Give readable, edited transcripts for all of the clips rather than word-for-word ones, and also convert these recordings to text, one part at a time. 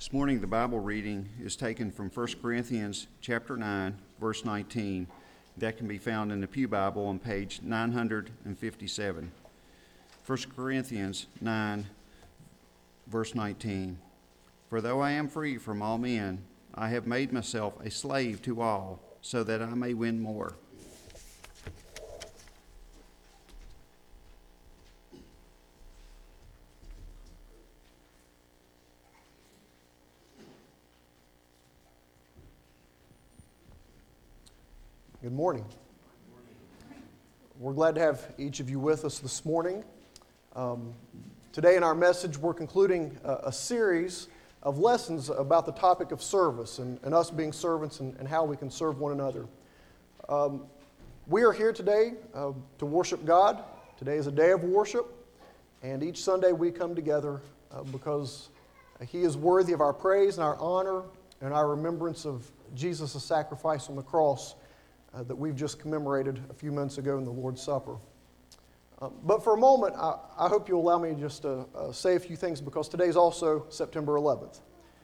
This morning the Bible reading is taken from 1 Corinthians chapter 9, verse 19. That can be found in the Pew Bible on page 957. 1 Corinthians 9, verse 19. For though I am free from all men, I have made myself a slave to all, so that I may win more. Good morning. We're glad to have each of you with us this morning. Today in our message, we're concluding a series of lessons about the topic of service and us being servants and how we can serve one another. We are here today to worship God. Today is a day of worship, and each Sunday we come together because He is worthy of our praise and our honor and our remembrance of Jesus' sacrifice on the cross that we've just commemorated a few minutes ago in the Lord's Supper. But for a moment, I hope you'll allow me just to say a few things, because today is also September 11th.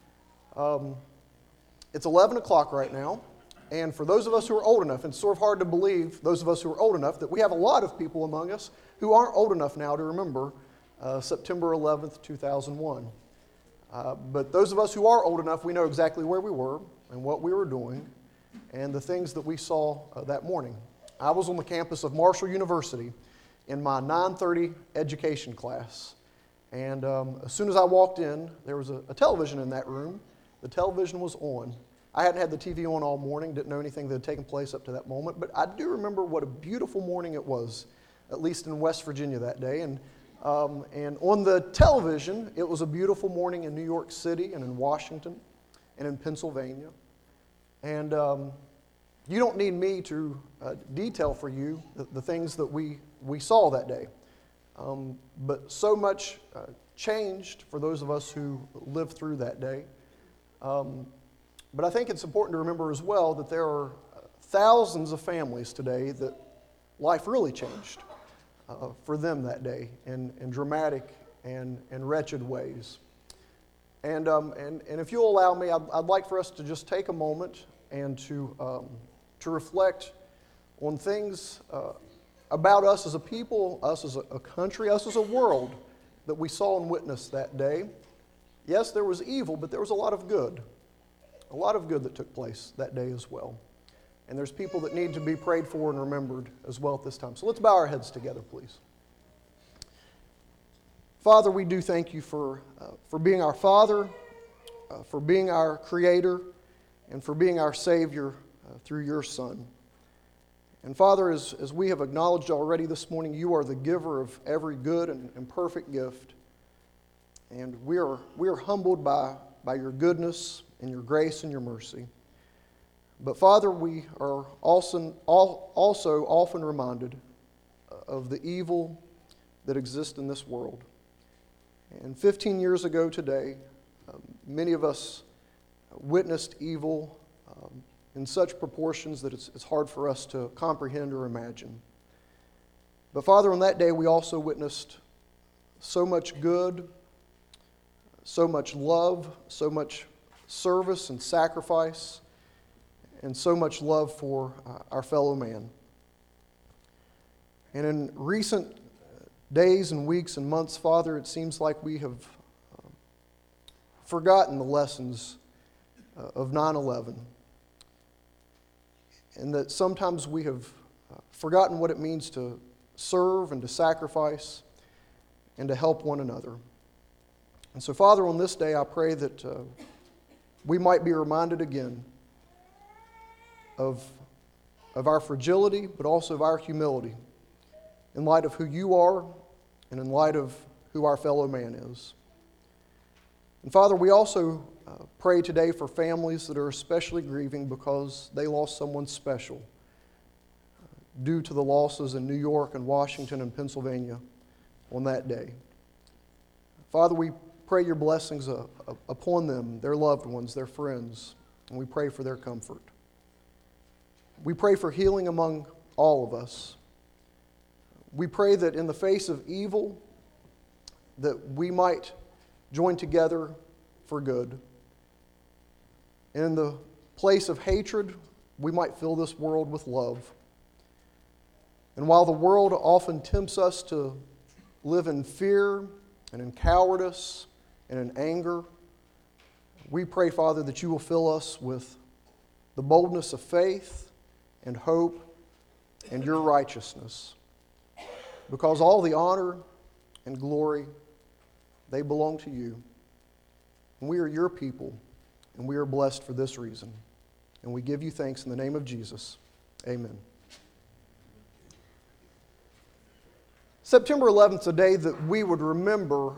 It's 11 o'clock right now, and for those of us who are old enough, and it's sort of hard to believe, those of us who are old enough, that we have a lot of people among us who aren't old enough now to remember September 11th, 2001. But those of us who are old enough, we know exactly where we were and what we were doing and the things that we saw that morning. I was on the campus of Marshall University in my 9:30 education class. And as soon as I walked in, there was a television in that room. The television was on. I hadn't had the TV on all morning, didn't know anything that had taken place up to that moment, but I do remember what a beautiful morning it was, at least in West Virginia that day. And on the television, it was a beautiful morning in New York City and in Washington and in Pennsylvania. And you don't need me to detail for you the things that we saw that day. But so much changed for those of us who lived through that day. But I think it's important to remember as well that there are thousands of families today that life really changed for them that day in dramatic and wretched ways. And if you'll allow me, I'd like for us to just take a moment and to reflect on things about us as a people, us as a country, us as a world that we saw and witnessed that day. Yes, there was evil, but there was a lot of good that took place that day as well. And there's people that need to be prayed for and remembered as well at this time. So let's bow our heads together, please. Father, we do thank you for being our Father, for being our Creator, and for being our Savior through your Son. And Father, as we have acknowledged already this morning, you are the giver of every good and perfect gift. And we are humbled by your goodness and your grace and your mercy. But Father, we are also often reminded of the evil that exists in this world. And 15 years ago today, many of us witnessed evil in such proportions that it's hard for us to comprehend or imagine. But Father, on that day we also witnessed so much good, so much love, so much service and sacrifice, and so much love for our fellow man. And in recent days and weeks and months, Father, it seems like we have forgotten the lessons of 9/11, and that sometimes we have forgotten what it means to serve and to sacrifice and to help one another. And so, Father, on this day, I pray that we might be reminded again of our fragility, but also of our humility in light of who you are and in light of who our fellow man is. And Father, we also pray today for families that are especially grieving because they lost someone special due to the losses in New York and Washington and Pennsylvania on that day. Father, we pray your blessings upon them, their loved ones, their friends, and we pray for their comfort. We pray for healing among all of us. We pray that in the face of evil, that we might join together for good. And in the place of hatred, we might fill this world with love. And while the world often tempts us to live in fear and in cowardice and in anger, we pray, Father, that you will fill us with the boldness of faith and hope and your righteousness. Because all the honor and glory, they belong to you. And we are your people, and we are blessed for this reason. And we give you thanks in the name of Jesus. Amen. September 11th is a day that we would remember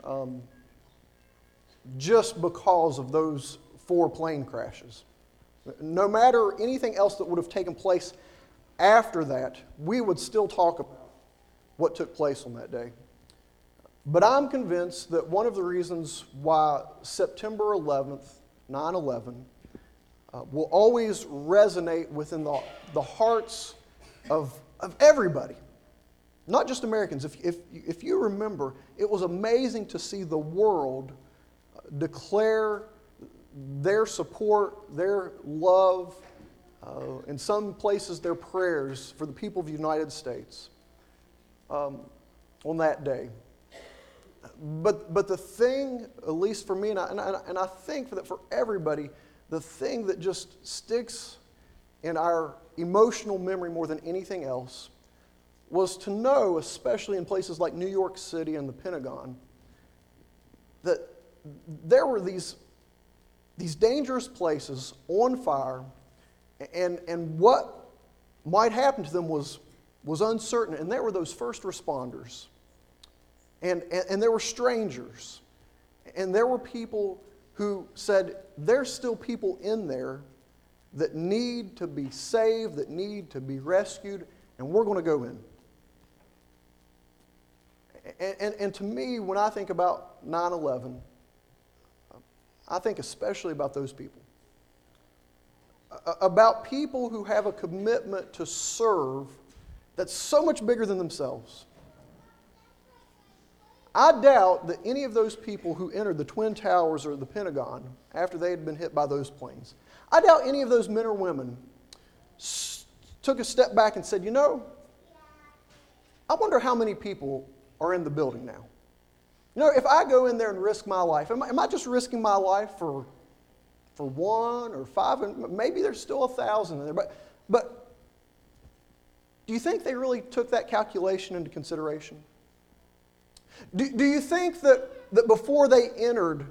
just because of those 4 plane crashes. No matter anything else that would have taken place after that, we would still talk about what took place on that day. But I'm convinced that one of the reasons why September 11th, 9/11, will always resonate within the hearts of everybody, not just Americans. If you remember, it was amazing to see the world declare their support, their love, in some places their prayers for the people of the United States on that day. But the thing, at least for me, and I think that for everybody, the thing that just sticks in our emotional memory more than anything else was to know, especially in places like New York City and the Pentagon, that there were these dangerous places on fire, and what might happen to them was uncertain. And there were those first responders, and there were strangers, and there were people who said, there's still people in there that need to be saved, that need to be rescued, and we're going to go in. And to me, when I think about 9/11, I think especially about those people. About people who have a commitment to serve that's so much bigger than themselves. I doubt that any of those people who entered the Twin Towers or the Pentagon after they had been hit by those planes, I doubt any of those men or women took a step back and said, I wonder how many people are in the building now. If I go in there and risk my life, am I just risking my life for 1 or 5? And maybe there's still 1,000 in there. But do you think they really took that calculation into consideration? Do you think that before they entered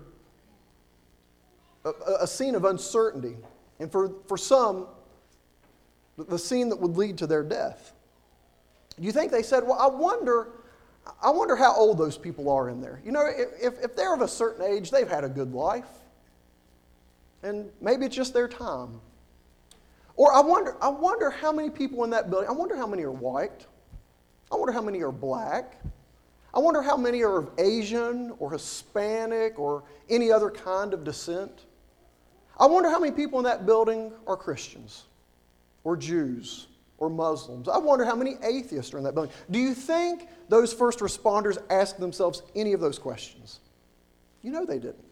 a scene of uncertainty, and for some, the scene that would lead to their death, do you think they said, well, I wonder how old those people are in there? If they're of a certain age, they've had a good life. And maybe it's just their time. Or I wonder how many people in that building, I wonder how many are white. I wonder how many are black. I wonder how many are of Asian or Hispanic or any other kind of descent. I wonder how many people in that building are Christians or Jews or Muslims. I wonder how many atheists are in that building. Do you think those first responders asked themselves any of those questions? They didn't.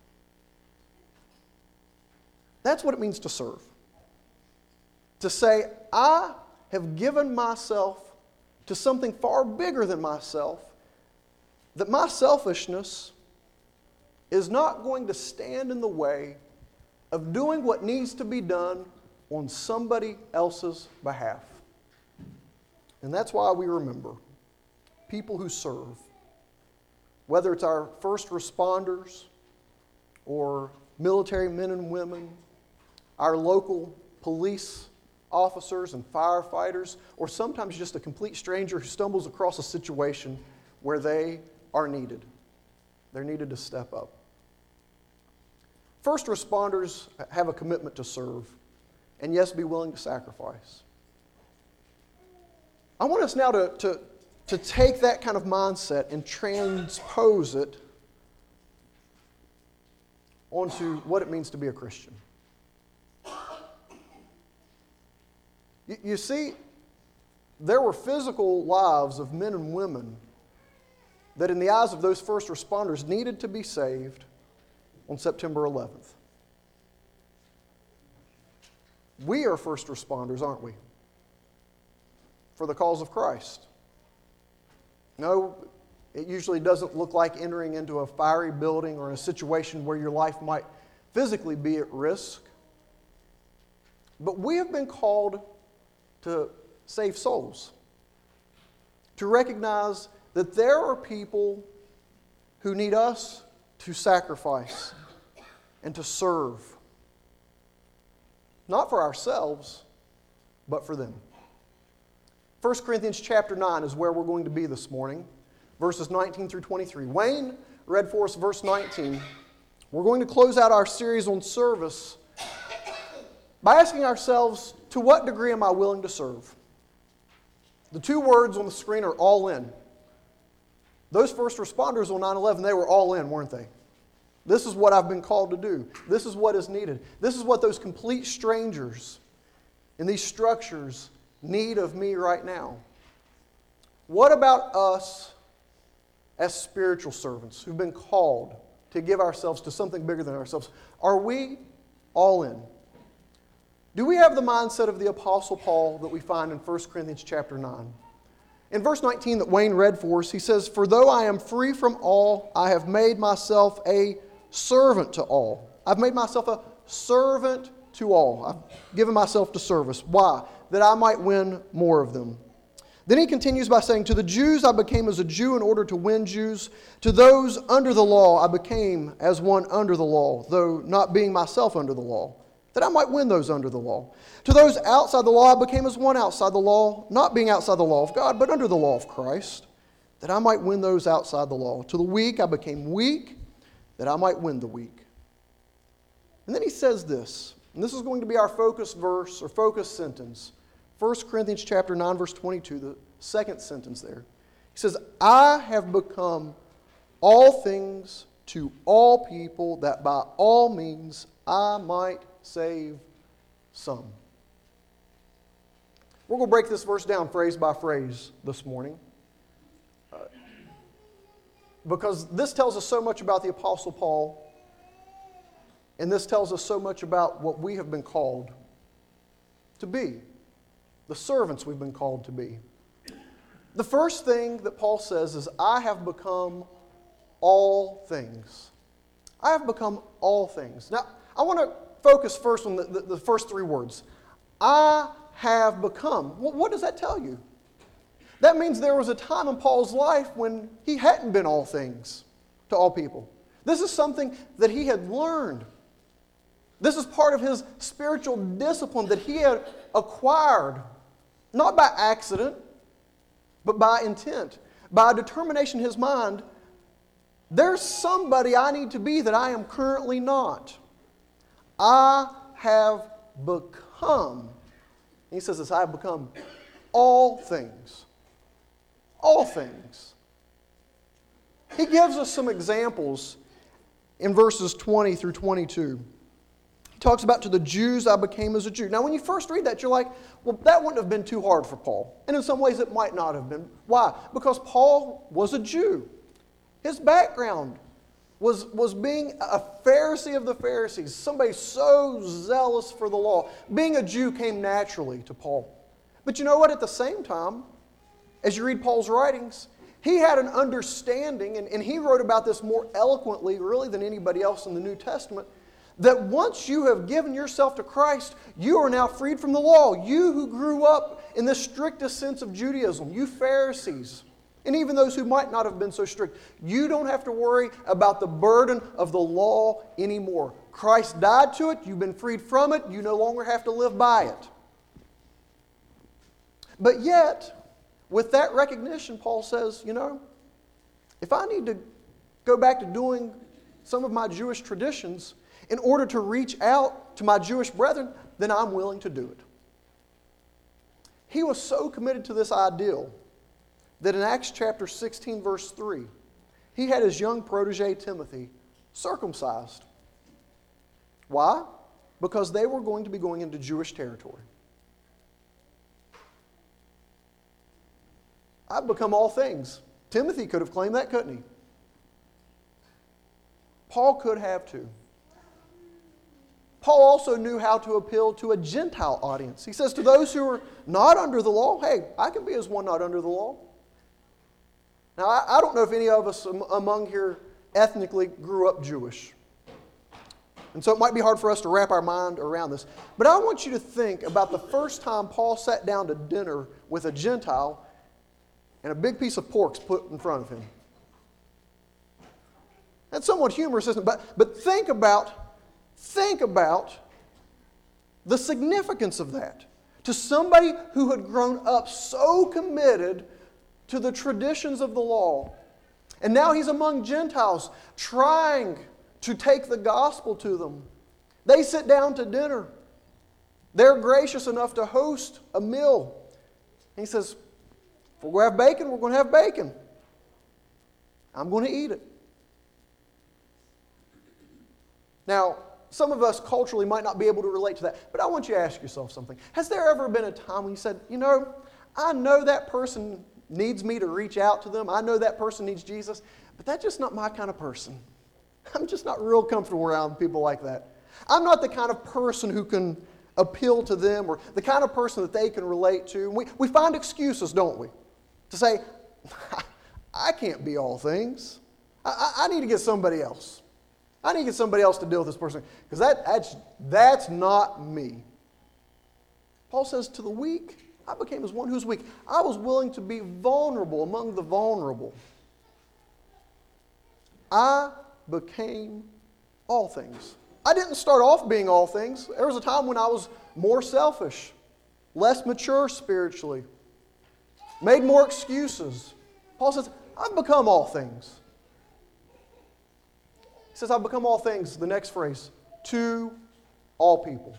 That's what it means to serve. To say, I have given myself to something far bigger than myself, that my selfishness is not going to stand in the way of doing what needs to be done on somebody else's behalf. And that's why we remember people who serve, whether it's our first responders or military men and women, our local police officers and firefighters, or sometimes just a complete stranger who stumbles across a situation where they are needed. They're needed to step up. First responders have a commitment to serve, and yes, be willing to sacrifice. I want us now to take that kind of mindset and transpose it onto what it means to be a Christian. You see, there were physical lives of men and women that in the eyes of those first responders needed to be saved on September 11th. We are first responders, aren't we? For the cause of Christ. No, it usually doesn't look like entering into a fiery building or a situation where your life might physically be at risk. But we have been called to save souls. To recognize that there are people who need us to sacrifice and to serve. Not for ourselves, but for them. 1 Corinthians chapter 9 is where we're going to be this morning, verses 19 through 23. Wayne read for us verse 19. We're going to close out our series on service by asking ourselves, to what degree am I willing to serve? The two words on the screen are all in. Those first responders on 9/11, they were all in, weren't they? This is what I've been called to do. This is what is needed. This is what those complete strangers in these structures need of me right now. What about us as spiritual servants who've been called to give ourselves to something bigger than ourselves? Are we all in? Do we have the mindset of the Apostle Paul that we find in 1 Corinthians chapter 9? In verse 19 that Wayne read for us, he says, "For though I am free from all, I have made myself a servant to all." I've made myself a servant to all. I've given myself to service. Why? That I might win more of them. Then he continues by saying, "To the Jews I became as a Jew in order to win Jews. To those under the law I became as one under the law, though not being myself under the law, that I might win those under the law. To those outside the law I became as one outside the law, not being outside the law of God, but under the law of Christ, that I might win those outside the law. To the weak I became weak, that I might win the weak." And then he says this, and this is going to be our focus verse or focus sentence. 1 Corinthians chapter 9, verse 22, the second sentence there. He says, "I have become all things to all people, that by all means I might save some." We're going to break this verse down phrase by phrase this morning. Because this tells us so much about the Apostle Paul, and this tells us so much about what we have been called to be, the servants we've been called to be. The first thing that Paul says is, "I have become all things." I have become all things. Now, I want to focus first on the first three words. I have become. What does that tell you? That means there was a time in Paul's life when he hadn't been all things to all people. This is something that he had learned. This is part of his spiritual discipline that he had acquired, not by accident, but by intent, by determination in his mind. There's somebody I need to be that I am currently not. I have become. He says this, I have become all things. All things. He gives us some examples in verses 20 through 22. He talks about, "To the Jews I became as a Jew." Now when you first read that, you're like, well, that wouldn't have been too hard for Paul. And in some ways it might not have been. Why? Because Paul was a Jew. His background was being a Pharisee of the Pharisees, somebody so zealous for the law. Being a Jew came naturally to Paul. But you know what? At the same time, as you read Paul's writings, he had an understanding, and he wrote about this more eloquently, really, than anybody else in the New Testament, that once you have given yourself to Christ, you are now freed from the law. You who grew up in the strictest sense of Judaism, you Pharisees, and even those who might not have been so strict, you don't have to worry about the burden of the law anymore. Christ died to it. You've been freed from it. You no longer have to live by it. But yet, with that recognition, Paul says, you know, if I need to go back to doing some of my Jewish traditions in order to reach out to my Jewish brethren, then I'm willing to do it. He was so committed to this ideal that in Acts chapter 16, verse 3, he had his young protege Timothy circumcised. Why? Because they were going to be going into Jewish territory. I've become all things. Timothy could have claimed that, couldn't he? Paul could have too. Paul also knew how to appeal to a Gentile audience. He says to those who are not under the law, hey, I can be as one not under the law. Now, I don't know if any of us among here ethnically grew up Jewish. And so it might be hard for us to wrap our mind around this. But I want you to think about the first time Paul sat down to dinner with a Gentile and a big piece of pork's put in front of him. That's somewhat humorous, isn't it? But think about the significance of that. To somebody who had grown up so committed to the traditions of the law. And now he's among Gentiles trying to take the gospel to them. They sit down to dinner. They're gracious enough to host a meal. And he says, if we're going to have bacon, we're going to have bacon. I'm going to eat it. Now, some of us culturally might not be able to relate to that, but I want you to ask yourself something. Has there ever been a time when you said, I know that person needs me to reach out to them. I know that person needs Jesus, but that's just not my kind of person. I'm just not real comfortable around people like that. I'm not the kind of person who can appeal to them or the kind of person that they can relate to. We find excuses, don't we? To say, I can't be all things. I need to get somebody else. I need to get somebody else to deal with this person because that's not me. Paul says, to the weak, I became as one who's weak. I was willing to be vulnerable among the vulnerable. I became all things. I didn't start off being all things. There was a time when I was more selfish, less mature spiritually, made more excuses. Paul says, I've become all things. He says, I've become all things, the next phrase, to all people.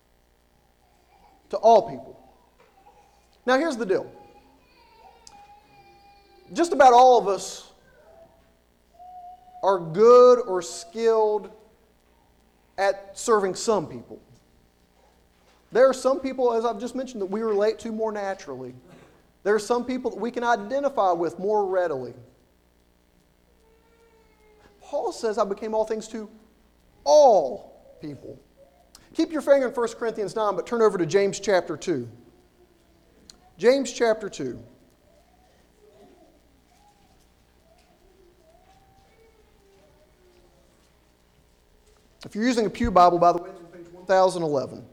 To all people. Now here's the deal. Just about all of us are good or skilled at serving some people. There are some people, as I've just mentioned, that we relate to more naturally. There are some people that we can identify with more readily. Paul says, I became all things to all people. Keep your finger in 1 Corinthians 9, but turn over to James chapter 2. James chapter 2. If you're using a Pew Bible, by the way, it's on page 1011.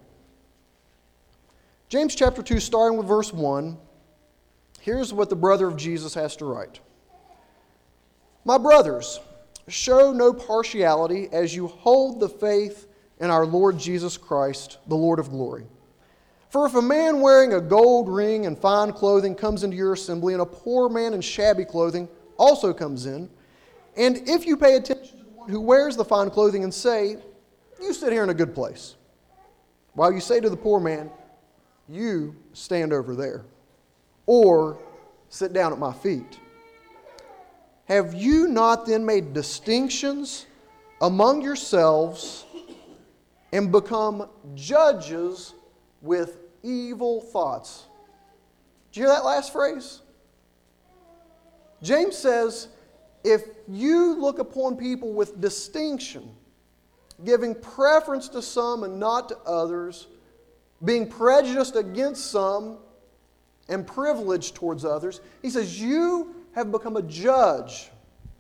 James chapter 2, starting with verse 1, here's what the brother of Jesus has to write. My brothers, show no partiality as you hold the faith in our Lord Jesus Christ, the Lord of glory. For if a man wearing a gold ring and fine clothing comes into your assembly, and a poor man in shabby clothing also comes in, and if you pay attention to the one who wears the fine clothing and say, you sit here in a good place, while you say to the poor man, you stand over there, or sit down at my feet. Have you not then made distinctions among yourselves and become judges with evil thoughts? Did you hear that last phrase? James says, if you look upon people with distinction, giving preference to some and not to others, being prejudiced against some and privileged towards others, he says, you have become a judge.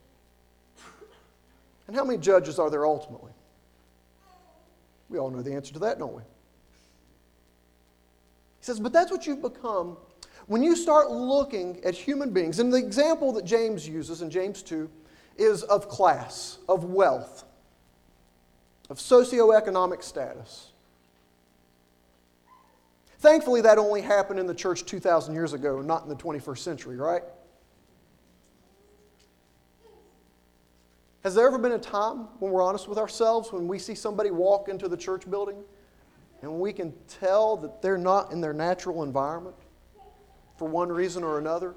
And how many judges are there ultimately? We all know the answer to that, don't we? He says, but that's what you've become when you start looking at human beings. And the example that James uses in James 2 is of class, of wealth, of socioeconomic status. Thankfully, that only happened in the church 2,000 years ago, not in the 21st century, right? Has there ever been a time, when we're honest with ourselves, when we see somebody walk into the church building and we can tell that they're not in their natural environment for one reason or another?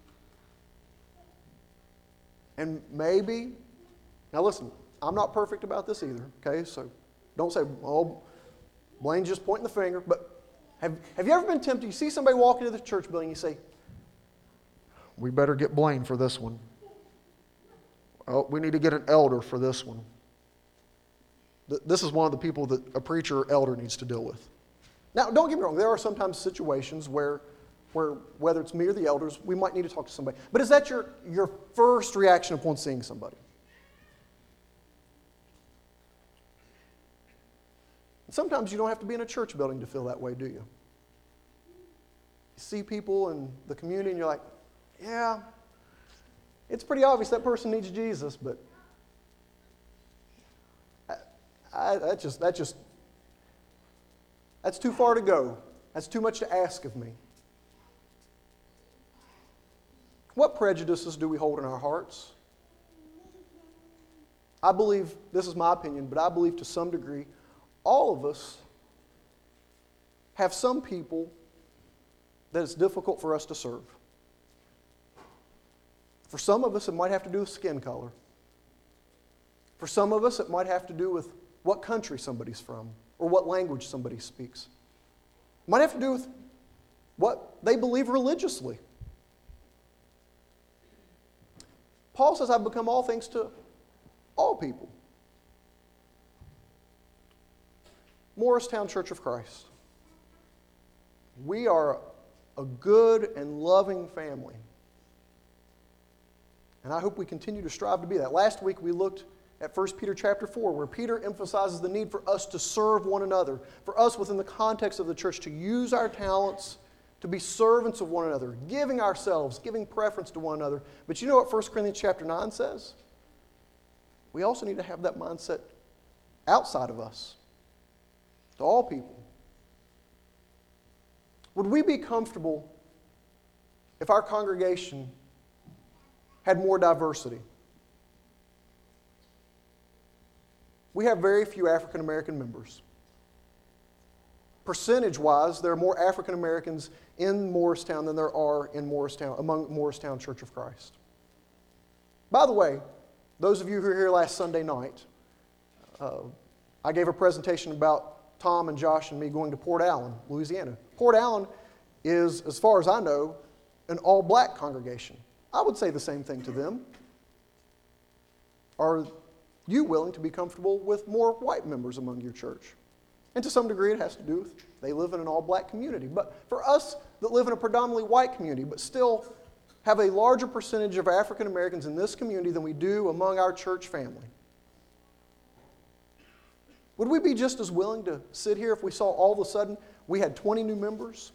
And maybe, now listen, I'm not perfect about this either, okay? So don't say, oh, Blaine's just pointing the finger. But have you ever been tempted, you see somebody walk into the church building, you say, we better get Blaine for this one. Oh, we need to get an elder for this one. This is one of the people that a preacher or elder needs to deal with. Now, don't get me wrong. There are sometimes situations where whether it's me or the elders, we might need to talk to somebody. But is that your first reaction upon seeing somebody? Sometimes you don't have to be in a church building to feel that way, do you? You see people in the community and you're like, yeah, it's pretty obvious that person needs Jesus, but that's too far to go. That's too much to ask of me. What prejudices do we hold in our hearts? I believe, this is my opinion, but I believe to some degree, all of us have some people that it's difficult for us to serve. For some of us, it might have to do with skin color. For some of us, it might have to do with what country somebody's from or what language somebody speaks. It might have to do with what they believe religiously. Paul says, I've become all things to all people. Morristown Church of Christ. We are a good and loving family. And I hope we continue to strive to be that. Last week we looked at 1 Peter chapter 4, where Peter emphasizes the need for us to serve one another, for us within the context of the church to use our talents to be servants of one another, giving ourselves, giving preference to one another. But you know what 1 Corinthians chapter 9 says? We also need to have that mindset outside of us, to all people. Would we be comfortable if our congregation had more diversity? We have very few African American members. Percentage-wise, there are more African Americans in Morristown than there are in Morristown, among Morristown Church of Christ. By the way, those of you who were here last Sunday night, I gave a presentation about Tom and Josh and me going to Port Allen, Louisiana. Port Allen is, as far as I know, an all-black congregation. I would say the same thing to them. Are you willing to be comfortable with more white members among your church? And to some degree it has to do with they live in an all-black community. But for us that live in a predominantly white community but still have a larger percentage of African Americans in this community than we do among our church family, would we be just as willing to sit here if we saw all of a sudden we had 20 new members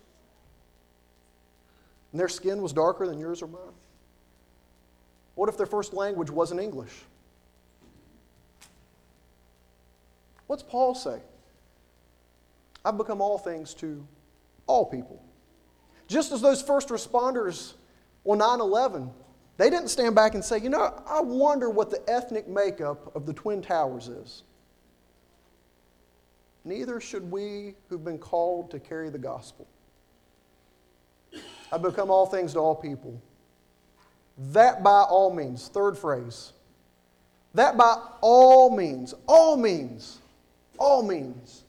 and their skin was darker than yours or mine? What if their first language wasn't English? What's Paul say? I've become all things to all people. Just as those first responders on 9/11, they didn't stand back and say, I wonder what the ethnic makeup of the Twin Towers is. Neither should we who've been called to carry the gospel. I've become all things to all people. That by all means, third phrase, that by all means, all means, all means.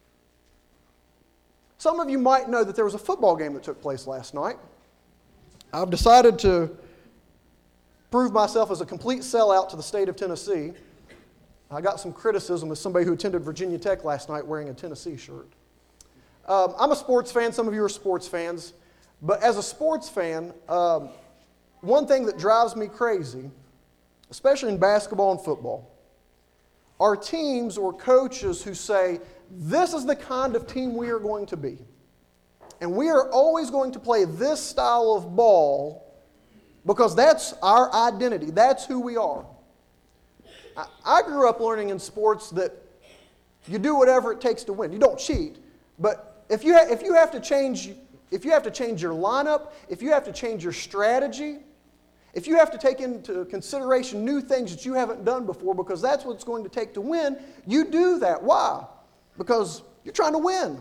Some of you might know that there was a football game that took place last night. I've decided to prove myself as a complete sellout to the state of Tennessee. I got some criticism as somebody who attended Virginia Tech last night wearing a Tennessee shirt. I'm a sports fan. Some of you are sports fans. But as a sports fan, one thing that drives me crazy, especially in basketball and football, are teams or coaches who say, this is the kind of team we are going to be. And we are always going to play this style of ball because that's our identity. That's who we are. I grew up learning in sports that you do whatever it takes to win. You don't cheat, but if you have to change your lineup, if you have to change your strategy, if you have to take into consideration new things that you haven't done before because that's what it's going to take to win, you do that. Why? Because you're trying to win.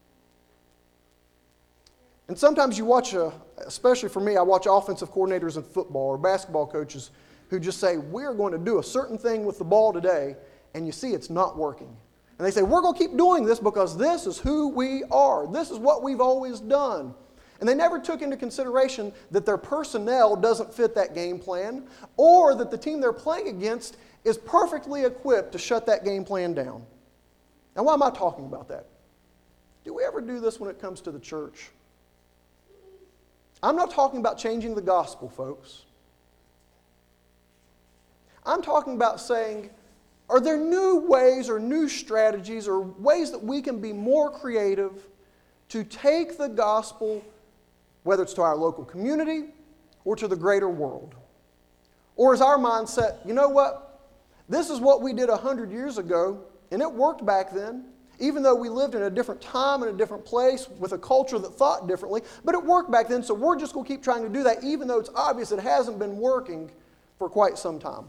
And sometimes you watch, especially for me, I watch offensive coordinators in football or basketball coaches who just say, we're going to do a certain thing with the ball today, and you see it's not working. And they say, we're going to keep doing this because this is who we are. This is what we've always done. And they never took into consideration that their personnel doesn't fit that game plan or that the team they're playing against is perfectly equipped to shut that game plan down. Now, why am I talking about that? Do we ever do this when it comes to the church? I'm not talking about changing the gospel, folks. I'm talking about saying, are there new ways or new strategies or ways that we can be more creative to take the gospel, whether it's to our local community or to the greater world? Or is our mindset, you know what? This is what we did 100 years ago, and it worked back then, even though we lived in a different time and a different place with a culture that thought differently, but it worked back then, so we're just going to keep trying to do that, even though it's obvious it hasn't been working for quite some time.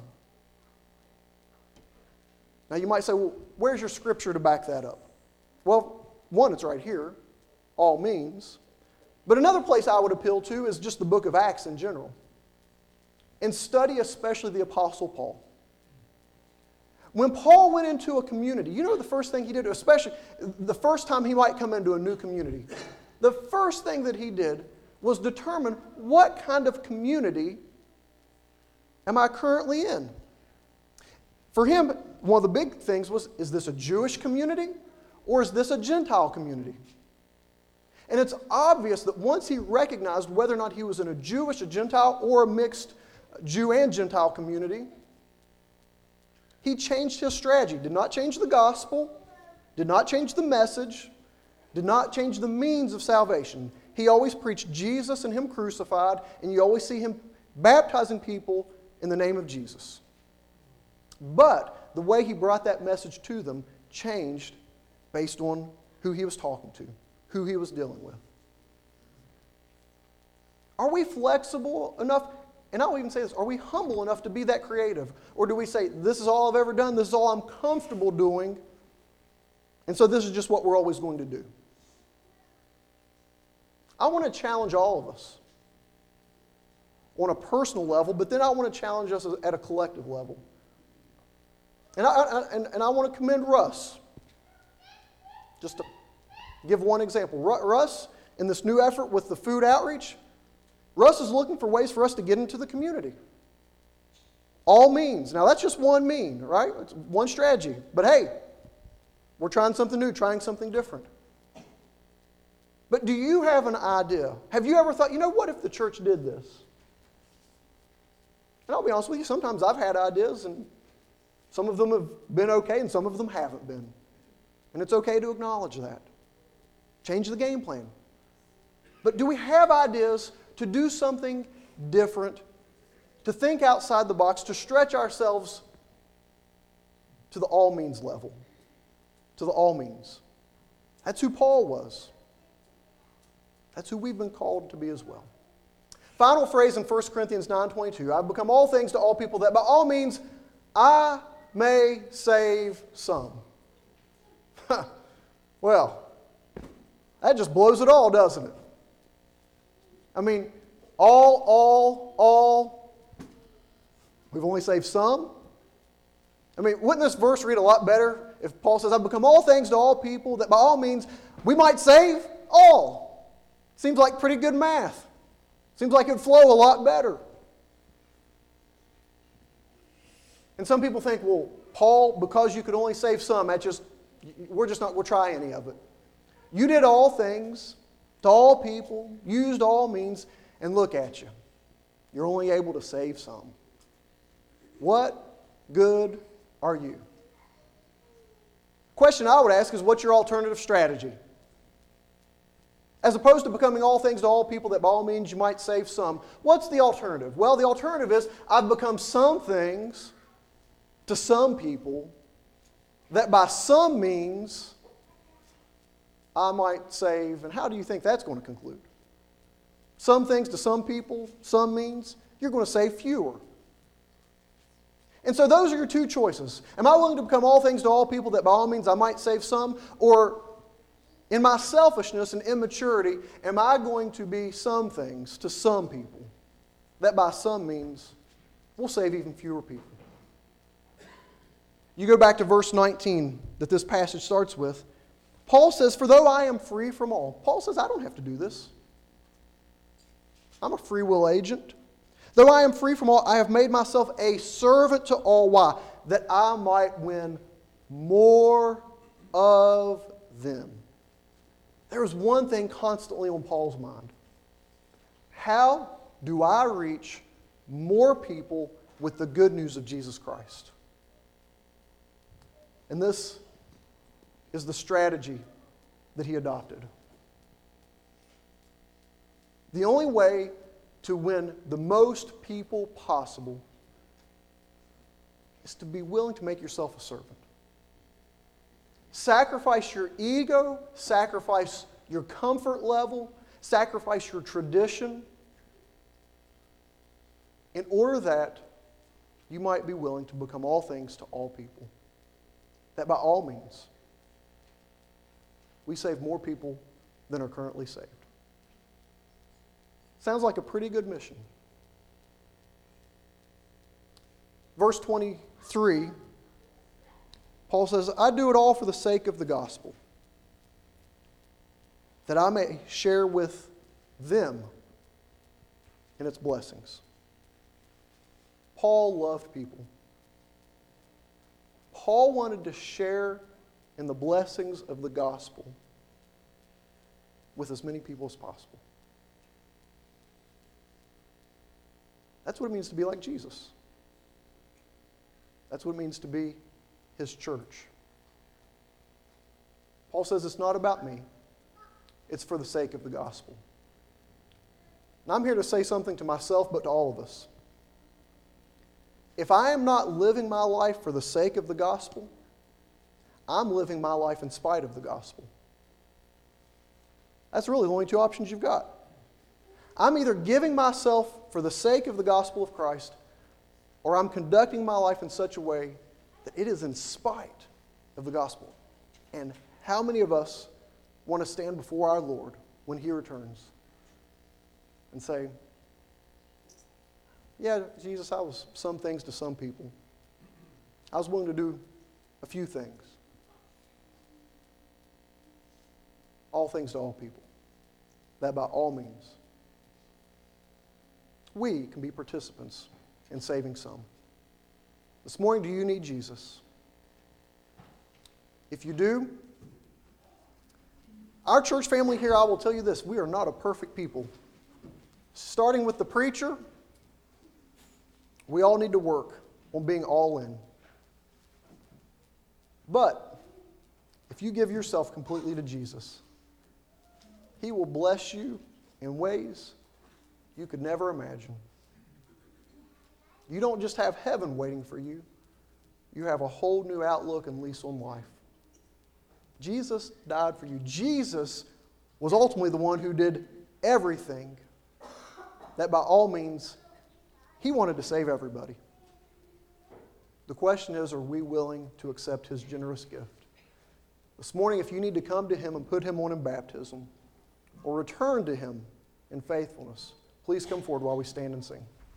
Now you might say, well, where's your scripture to back that up? Well, one, it's right here, all means. But another place I would appeal to is just the book of Acts in general. And study especially the Apostle Paul. When Paul went into a community, you know the first thing he did, especially the first time he might come into a new community, the first thing that he did was determine what kind of community am I currently in? For him, one of the big things was, is this a Jewish community or is this a Gentile community? And it's obvious that once he recognized whether or not he was in a Jewish, a Gentile, or a mixed Jew and Gentile community, he changed his strategy. Did not change the gospel, did not change the message, did not change the means of salvation. He always preached Jesus and Him crucified, and you always see him baptizing people in the name of Jesus. But the way he brought that message to them changed based on who he was talking to, who he was dealing with. Are we flexible enough? And I'll even say this, are we humble enough to be that creative? Or do we say, this is all I've ever done, this is all I'm comfortable doing, and so this is just what we're always going to do? I want to challenge all of us on a personal level, but then I want to challenge us at a collective level. And I want to commend Russ. Just to give one example. Russ, in this new effort with the food outreach, Russ is looking for ways for us to get into the community. All means. Now, that's just one mean, right? It's one strategy. But hey, we're trying something new, trying something different. But do you have an idea? Have you ever thought, you know, what if the church did this? And I'll be honest with you, sometimes I've had ideas, and some of them have been okay, and some of them haven't been. And it's okay to acknowledge that. Change the game plan. But do we have ideas to do something different, to think outside the box, to stretch ourselves to the all means level, to the all means? That's who Paul was. That's who we've been called to be as well. Final phrase in 1 Corinthians 9:22, I've become all things to all people that by all means I may save some. Well, that just blows it all, doesn't it? I mean, all, we've only saved some? I mean, wouldn't this verse read a lot better if Paul says, I've become all things to all people, that by all means we might save all? Seems like pretty good math. Seems like it would flow a lot better. And some people think, well, Paul, because you could only save some, we're just not going to try any of it. You did all things to all people, used all means, and look at you. You're only able to save some. What good are you? Question I would ask is, what's your alternative strategy? As opposed to becoming all things to all people that by all means you might save some, what's the alternative? Well, the alternative is, I've become some things to some people that by some means I might save. And how do you think that's going to conclude? Some things to some people, some means, you're going to save fewer. And so those are your two choices. Am I willing to become all things to all people that by all means I might save some? Or in my selfishness and immaturity, am I going to be some things to some people that by some means will save even fewer people? You go back to verse 19 that this passage starts with. Paul says, for though I am free from all. Paul says, I don't have to do this. I'm a free will agent. Though I am free from all, I have made myself a servant to all. Why? That I might win more of them. There was one thing constantly on Paul's mind. How do I reach more people with the good news of Jesus Christ? And this is the strategy that he adopted. The only way to win the most people possible is to be willing to make yourself a servant. Sacrifice your ego, sacrifice your comfort level, sacrifice your tradition in order that you might be willing to become all things to all people. That by all means, we save more people than are currently saved. Sounds like a pretty good mission. Verse 23, Paul says, I do it all for the sake of the gospel, that I may share with them in its blessings. Paul loved people. Paul wanted to share in the blessings of the gospel with as many people as possible. That's what it means to be like Jesus. That's what it means to be his church. Paul says it's not about me. It's for the sake of the gospel. And I'm here to say something to myself, but to all of us. If I am not living my life for the sake of the gospel, I'm living my life in spite of the gospel. That's really the only two options you've got. I'm either giving myself for the sake of the gospel of Christ, or I'm conducting my life in such a way that it is in spite of the gospel. And how many of us want to stand before our Lord when he returns and say, yeah, Jesus, I was some things to some people. I was willing to do a few things. All things to all people. That by all means, we can be participants in saving some. This morning, do you need Jesus? If you do, our church family here, I will tell you this, we are not a perfect people. Starting with the preacher, we all need to work on being all in. But if you give yourself completely to Jesus, he will bless you in ways you could never imagine. You don't just have heaven waiting for you. You have a whole new outlook and lease on life. Jesus died for you. Jesus was ultimately the one who did everything that by all means he wanted to save everybody. The question is, are we willing to accept his generous gift? This morning, if you need to come to him and put him on in baptism or return to him in faithfulness, please come forward while we stand and sing.